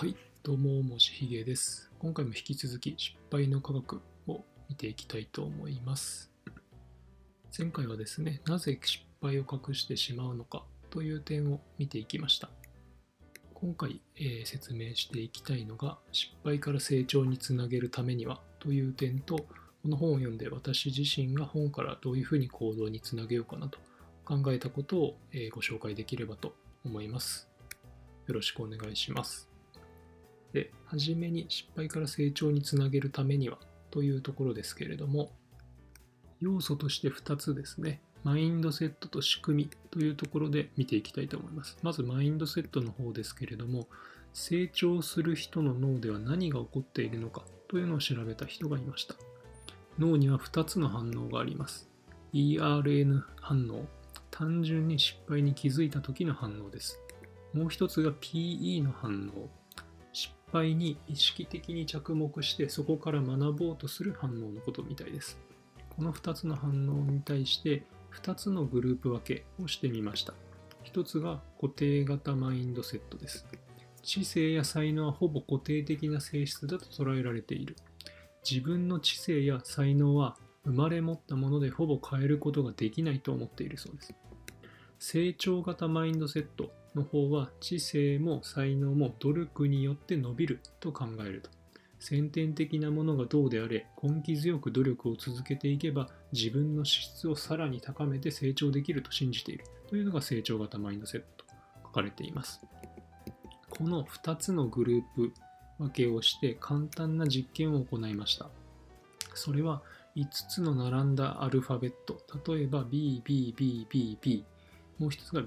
はい、どうも、もしひげです。今回も引き続き失敗の科学を見ていきたいと思います。前回はですね、なぜ失敗を隠してしまうのかという点を見ていきました。今回、説明していきたいのが、失敗から成長につなげるためにはという点と、この本を読んで私自身が本からどういうふうに行動につなげようかなと考えたことを、ご紹介できればと思います。よろしくお願いします。で、はじめに失敗から成長につなげるためにはというところですけれども、要素として2つですね、マインドセットと仕組みというところで見ていきたいと思います。まずマインドセットの方ですけれども、成長する人の脳では何が起こっているのかというのを調べた人がいました。脳には2つの反応があります。ERN 反応、単純に失敗に気づいた時の反応です。もう一つが PE の反応、失敗に意識的に着目してそこから学ぼうとする反応のことみたいです。この2つの反応に対して2つのグループ分けをしてみました。1つが固定型マインドセットです。知性や才能はほぼ固定的な性質だと捉えられている。自分の知性や才能は生まれ持ったものでほぼ変えることができないと思っているそうです。成長型マインドセットの方は知性も才能も努力によって伸びると考えると。先天的なものがどうであれ根気強く努力を続けていけば自分の資質をさらに高めて成長できると信じているというのが成長型マインドセットと書かれています。この2つのグループ分けをして簡単な実験を行いました。それは5つの並んだアルファベット、例えば BBBBB、もう一つが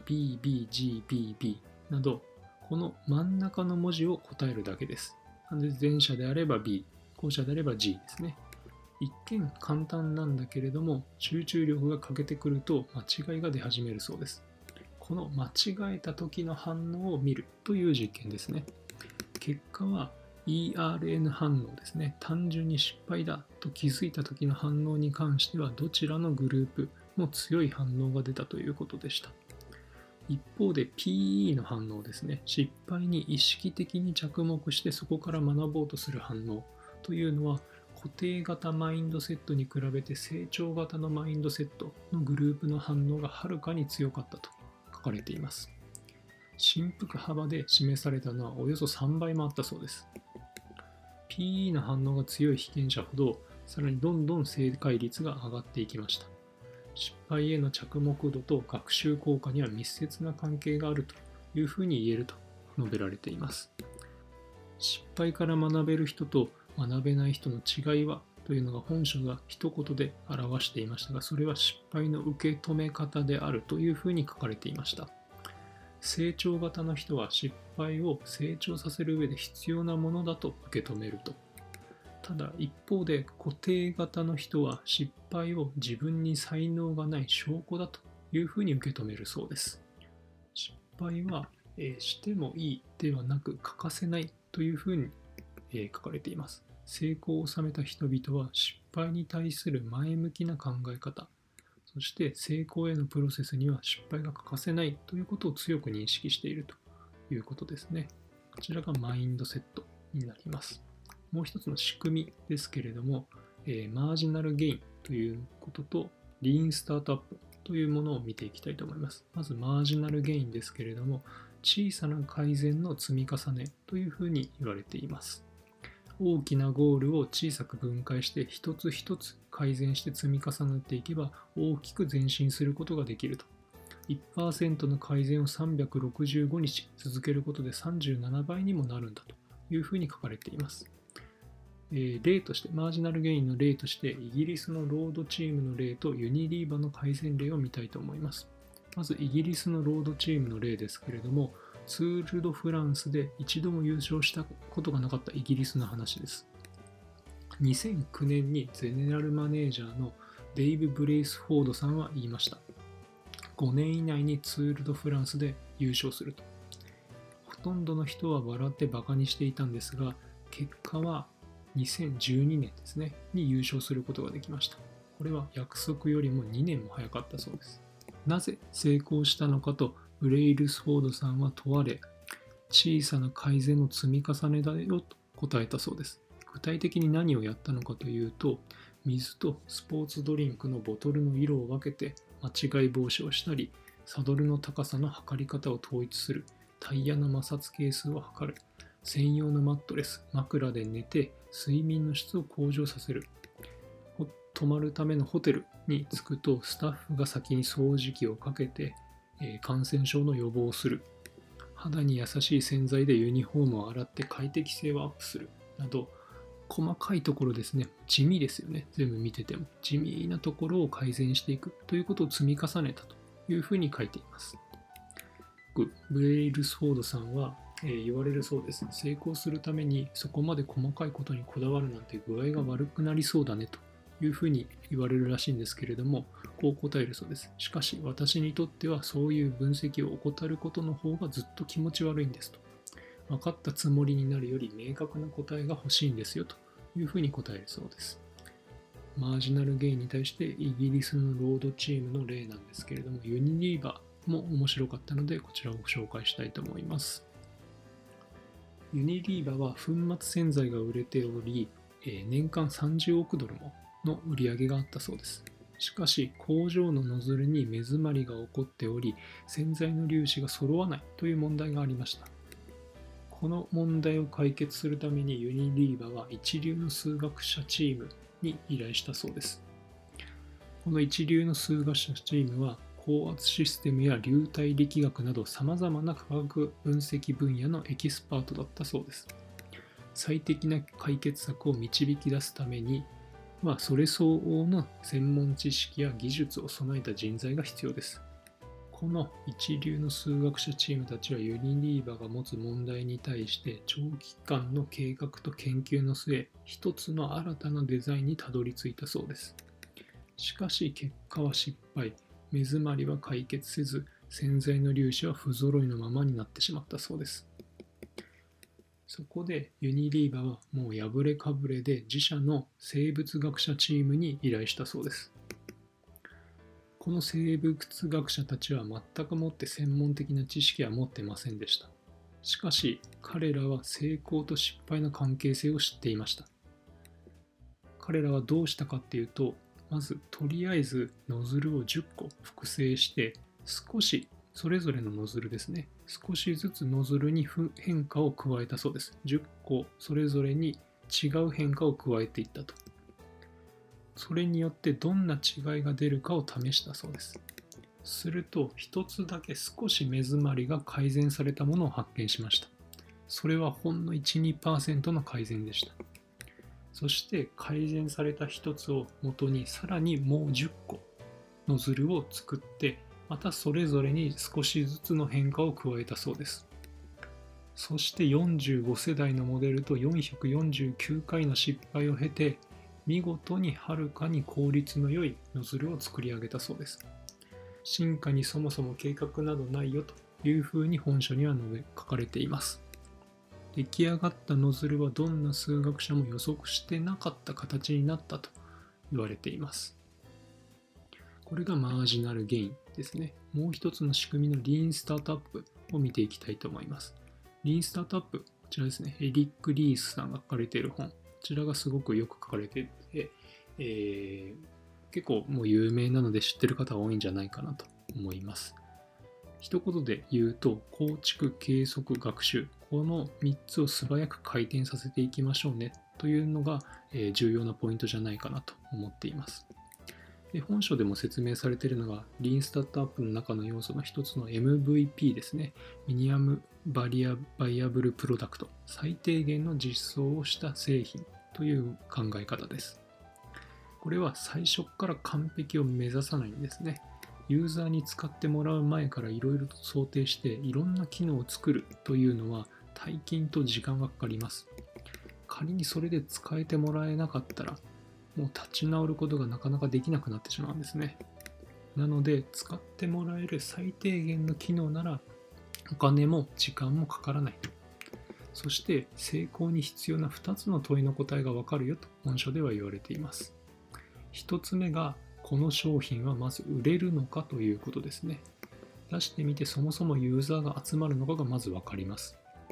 BBGBB など、この真ん中の文字を答えるだけです。前者であれば B、後者であれば G ですね。一見簡単なんだけれども、集中力が欠けてくると間違いが出始めるそうです。この間違えた時の反応を見るという実験ですね。結果は ERN 反応ですね。単純に失敗だと気づいた時の反応に関してはどちらのグループも強い反応が出たということでした。一方で PE の反応ですね。失敗に意識的に着目してそこから学ぼうとする反応というのは固定型マインドセットに比べて成長型のマインドセットのグループの反応がはるかに強かったと書かれています。振幅幅で示されたのはおよそ3倍もあったそうです。PE の反応が強い被験者ほどさらにどんどん正解率が上がっていきました。失敗への着目度と学習効果には密接な関係があるというふうに言えると述べられています。失敗から学べる人と学べない人の違いはというのが本書が一言で表していましたが、それは失敗の受け止め方であるというふうに書かれていました。成長型の人は失敗を成長させる上で必要なものだと受け止めると。ただ一方で固定型の人は失敗を自分に才能がない証拠だというふうに受け止めるそうです。失敗は、してもいいではなく欠かせないというふうに、書かれています。成功を収めた人々は失敗に対する前向きな考え方、そして成功へのプロセスには失敗が欠かせないということを強く認識しているということですね。こちらがマインドセットになります。もう一つの仕組みですけれども、マージナルゲインということとリーンスタートアップというものを見ていきたいと思います。まずマージナルゲインですけれども、小さな改善の積み重ねというふうに言われています。大きなゴールを小さく分解して一つ一つ改善して積み重ねていけば大きく前進することができると。1% の改善を365日続けることで37倍にもなるんだというふうに書かれています。例として、マージナルゲインの例として、イギリスのロードチームの例とユニリーバの改善例を見たいと思います。まず、イギリスのロードチームの例ですけれども、ツール・ド・フランスで一度も優勝したことがなかったイギリスの話です。2009年にゼネラルマネージャーのデイブ・ブレイスフォードさんは言いました。5年以内にツール・ド・フランスで優勝すると。ほとんどの人は笑ってバカにしていたんですが、結果は2012年ですね、に優勝することができました。これは約束よりも2年も早かったそうです。なぜ成功したのかとブレイルスフォードさんは問われ、 小さな改善の積み重ねだよと答えたそうです。具体的に何をやったのかというと、水とスポーツドリンクのボトルの色を分けて間違い防止をしたり、サドルの高さの測り方を統一する、タイヤの摩擦係数を測る、専用のマットレス、枕で寝て睡眠の質を向上させる、泊まるためのホテルに着くとスタッフが先に掃除機をかけて、感染症の予防をする、肌に優しい洗剤でユニフォームを洗って快適性をアップするなど、細かいところですね、地味ですよね、全部見てても地味なところを改善していくということを積み重ねたというふうに書いています。ブレイルスフォードさんは、言われるそうです。成功するためにそこまで細かいことにこだわるなんて具合が悪くなりそうだねというふうに言われるらしいんですけれども、こう答えるそうです。しかし私にとってはそういう分析を怠ることの方がずっと気持ち悪いんですと。分かったつもりになるより明確な答えが欲しいんですよというふうに答えるそうです。マージナルゲインに対してイギリスのロードチームの例なんですけれども、ユニリーバーも面白かったのでこちらを紹介したいと思います。ユニリーバは粉末洗剤が売れており、年間30億ドルもの売り上げがあったそうです。しかし工場のノズルに目詰まりが起こっており、洗剤の粒子が揃わないという問題がありました。この問題を解決するためにユニリーバは一流の数学者チームに依頼したそうです。この一流の数学者チームは高圧システムや流体力学などさまざまな科学分析分野のエキスパートだったそうです。最適な解決策を導き出すためにはそれ相応の専門知識や技術を備えた人材が必要です。この一流の数学者チームたちはユニリーバが持つ問題に対して長期間の計画と研究の末、一つの新たなデザインにたどり着いたそうです。しかし結果は失敗、目詰まりは解決せず、洗剤の粒子は不揃いのままになってしまったそうです。そこでユニリーバはもう破れかぶれで自社の生物学者チームに依頼したそうです。この生物学者たちは全くもって専門的な知識は持ってませんでした。しかし彼らは成功と失敗の関係性を知っていました。彼らはどうしたかっていうと、まずとりあえずノズルを10個複製して、少しそれぞれのノズルですね、少しずつノズルに変化を加えたそうです。10個それぞれに違う変化を加えていったと。それによってどんな違いが出るかを試したそうです。すると一つだけ少し目詰まりが改善されたものを発見しました。それはほんの 1-2% の改善でした。そして改善された一つを元にさらにもう10個ノズルを作って、またそれぞれに少しずつの変化を加えたそうです。そして45世代のモデルと449回の失敗を経て、見事にはるかに効率の良いノズルを作り上げたそうです。進化にそもそも計画などないよというふうに本書には書かれています。出来上がったノズルはどんな数学者も予測してなかった形になったと言われています。これがマージナルゲインですね。もう一つの仕組みのリーンスタートアップを見ていきたいと思います。リーンスタートアップ、こちらですね。エリック・リースさんが書かれている本。こちらがすごくよく書かれていて、結構もう有名なので知ってる方は多いんじゃないかなと思います。一言で言うと、構築、計測、学習、この3つを素早く回転させていきましょうねというのが重要なポイントじゃないかなと思っています。で、本書でも説明されているのが、リーンスタートアップの中の要素の一つの MVP ですね。ミニマムバイアブルプロダクト、最低限の実装をした製品という考え方です。これは最初から完璧を目指さないんですね。ユーザーに使ってもらう前からいろいろと想定していろんな機能を作るというのは大金と時間がかかります。仮にそれで使えてもらえなかったら、もう立ち直ることがなかなかできなくなってしまうんですね。なので使ってもらえる最低限の機能ならお金も時間もかからないと。そして成功に必要な2つの問いの答えがわかるよと本書では言われています。1つ目が、この商品はまず売れるのかということですね。出してみてそもそもユーザーが集まるのかがまずわかります。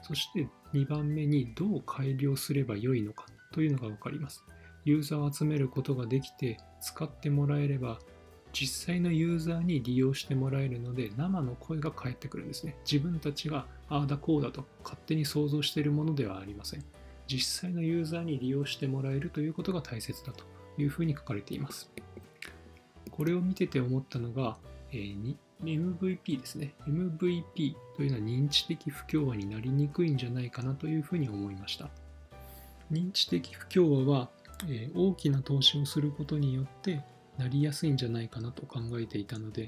そして2番目にどう改良すればよいのかというのが分かります。ユーザーを集めることができて使ってもらえれば実際のユーザーに利用してもらえるので生の声が返ってくるんですね。自分たちがああだこうだと勝手に想像しているものではありません。実際のユーザーに利用してもらえるということが大切だというふうに書かれています。これを見てて思ったのが、MVP ですね。MVP というのは認知的不協和になりにくいんじゃないかなというふうに思いました。認知的不協和は、大きな投資をすることによってなりやすいんじゃないかなと考えていたので、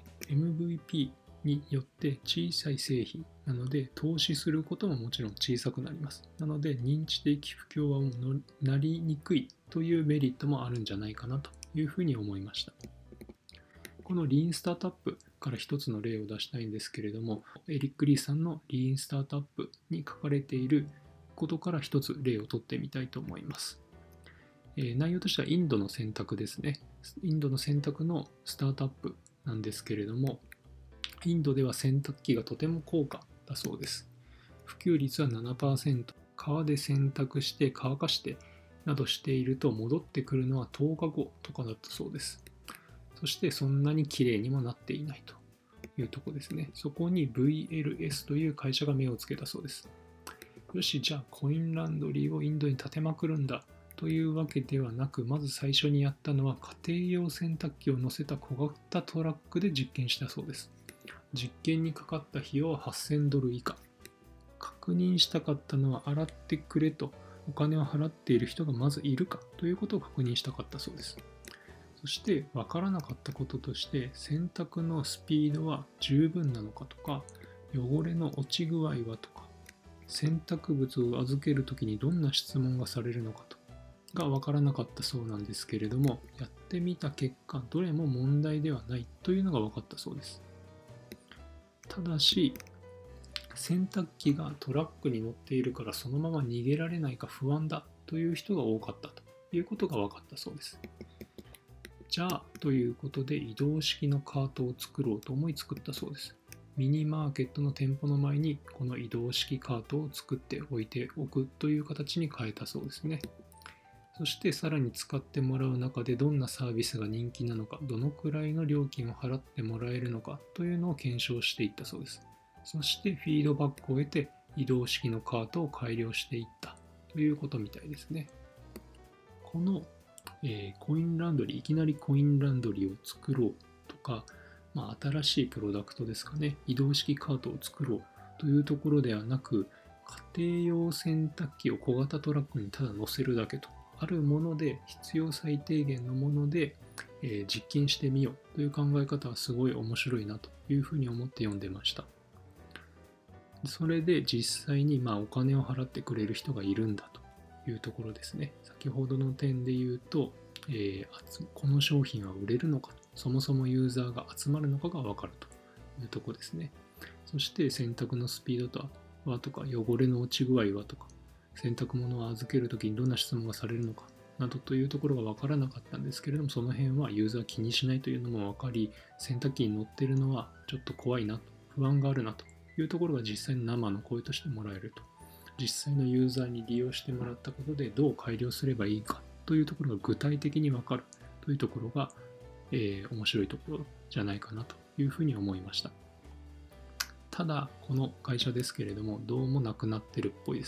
MVP によって小さい製品なので投資することももちろん小さくなります。なので認知的不協和になりにくいというメリットもあるんじゃないかなというふうに思いました。このリーンスタートアップから一つの例を出したいんですけれども、エリック・リーさんのリーンスタートアップに書かれていることから一つ例を取ってみたいと思います。内容としてはインドの選択ですね。インドの選択のスタートアップなんですけれども、インドでは洗濯機がとても高価だそうです。普及率は 7%、川で洗濯して乾かしてなどしていると戻ってくるのは10日後とかだったそうです。そしてそんなに綺麗にもなっていないというところですね。そこに VLS という会社が目をつけたそうです。よし、じゃあコインランドリーをインドに建てまくるんだというわけではなく、まず最初にやったのは家庭用洗濯機を乗せた小型トラックで実験したそうです。実験にかかった費用は$8000以下。確認したかったのは洗ってくれとお金を払っている人がまずいるかということを確認したかったそうです。そして分からなかったこととして、洗濯のスピードは十分なのかとか、汚れの落ち具合はとか、洗濯物を預けるときにどんな質問がされるのかとが分からなかったそうなんですけれども、やってみた結果どれも問題ではないというのが分かったそうです。ただし洗濯機がトラックに乗っているからそのまま逃げられないか不安だという人が多かったということが分かったそうです。じゃあということで移動式のカートを作ろうと思い作ったそうです。ミニマーケットの店舗の前にこの移動式カートを作っておいておくという形に変えたそうですね。そしてさらに使ってもらう中でどんなサービスが人気なのか、どのくらいの料金を払ってもらえるのかというのを検証していったそうです。そしてフィードバックを得て移動式のカートを改良していったということみたいですね。この、コインランドリー、いきなりコインランドリーを作ろうとか、新しいプロダクトですかね、移動式カートを作ろうというところではなく、家庭用洗濯機を小型トラックにただ乗せるだけと、あるもので必要最低限のもので、実験してみようという考え方はすごい面白いなというふうに思って読んでました。それで実際にお金を払ってくれる人がいるんだというところですね。先ほどの点で言うと、この商品は売れるのか、そもそもユーザーが集まるのかが分かるというところですね。そして洗濯のスピードはとか、汚れの落ち具合はとか、洗濯物を預けるときにどんな質問がされるのかなどというところが分からなかったんですけれども、その辺はユーザー気にしないというのも分かり、洗濯機に乗っているのはちょっと怖いなと、不安があるなというところが実際の生の声としてもらえると。実際のユーザーに利用してもらったことでどう改良すればいいかというところが具体的に分かるというところが、面白いところじゃないかなというふうに思いました。ただこの会社ですけれども、どうもなくなってるっぽいです。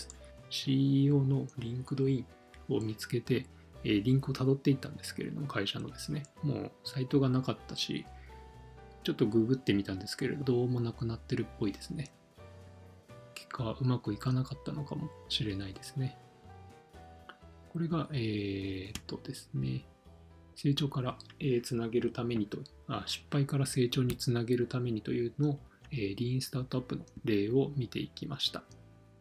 CEO のリンクドインを見つけて、リンクをたどっていったんですけれども、会社のですね、もうサイトがなかったし、ちょっとググってみたんですけれど、どうもなくなってるっぽいですね。結果はうまくいかなかったのかもしれないですね。これが、ですね、成長から、つなげるためにと、失敗から成長につなげるためにというのを、リーンスタートアップの例を見ていきました。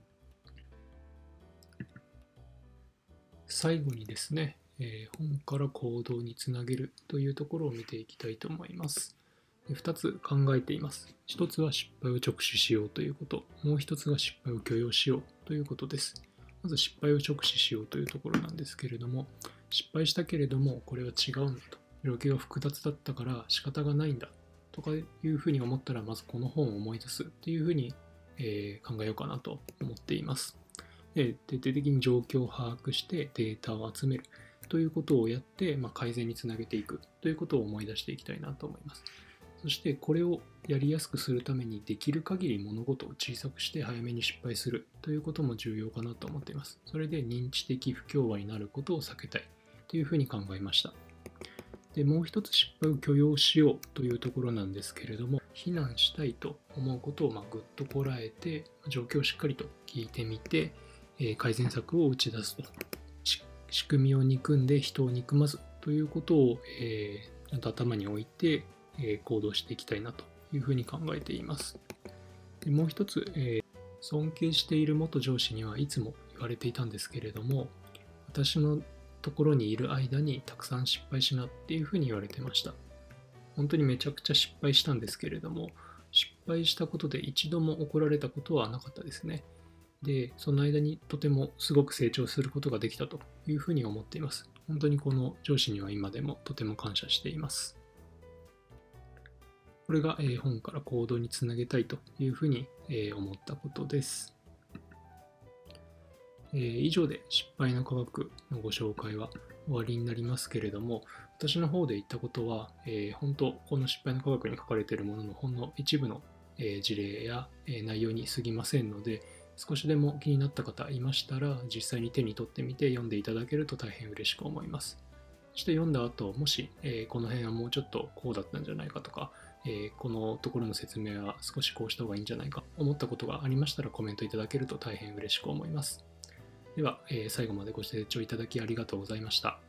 最後にですね、本から行動につなげるというところを見ていきたいと思います。2つ考えています。1つは失敗を直視しようということ、もう1つが失敗を許容しようということです。まず失敗を直視しようというところなんですけれども、失敗したけれどもこれは違うんだと、色気が複雑だったから仕方がないんだとかいうふうに思ったら、まずこの本を思い出すっていうふうに考えようかなと思っています。で、徹底的に状況を把握してデータを集めるということをやって、改善につなげていくということを思い出していきたいなと思います。そしてこれをやりやすくするためにできる限り物事を小さくして早めに失敗するということも重要かなと思っています。それで認知的不協和になることを避けたいというふうに考えました。で、もう一つ失敗を許容しようというところなんですけれども、非難したいと思うことをぐっとこらえて、状況をしっかりと聞いてみて、改善策を打ち出すと。仕組みを憎んで人を憎まずということを、ちゃんと頭に置いて、行動していきたいなというふうに考えています。で、もう一つ、尊敬している元上司にはいつも言われていたんですけれども、私のところにいる間にたくさん失敗しなっていうふうに言われてました。本当にめちゃくちゃ失敗したんですけれども、失敗したことで一度も怒られたことはなかったですね。で、その間にとてもすごく成長することができたというふうに思っています。本当にこの上司には今でもとても感謝しています。これが本から行動につなげたいというふうに思ったことです。以上で失敗の科学のご紹介は終わりになりますけれども、私の方で言ったことは、本当この失敗の科学に書かれているもののほんの一部の事例や内容に過ぎませんので、少しでも気になった方いましたら、実際に手に取ってみて読んでいただけると大変嬉しく思います。そして読んだ後、もしこの辺はもうちょっとこうだったんじゃないかとか、このところの説明は少しこうした方がいいんじゃないか思ったことがありましたらコメントいただけると大変嬉しく思います。では、最後までご清聴いただきありがとうございました。